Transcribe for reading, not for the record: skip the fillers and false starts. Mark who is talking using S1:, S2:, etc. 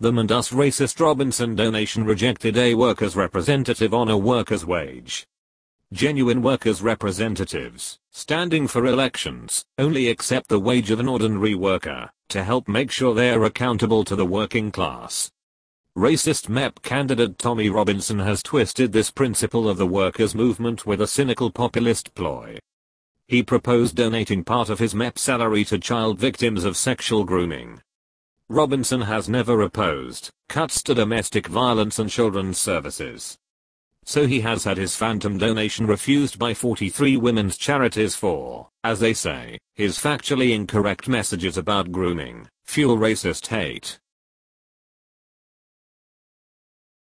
S1: them and us racist Robinson donation rejected a workers' representative on a workers' wage. Genuine workers' representatives, standing for elections, only accept the wage of an ordinary worker, to help make sure they are accountable to the working class. Racist MEP candidate Tommy Robinson has twisted this principle of the workers' movement with a cynical populist ploy. He proposed donating part of his MEP salary to child victims of sexual grooming. Robinson has never opposed cuts to domestic violence and children's services. So he has had his phantom donation refused by 43 women's charities for, as they say, his factually incorrect messages about grooming, fuel racist hate.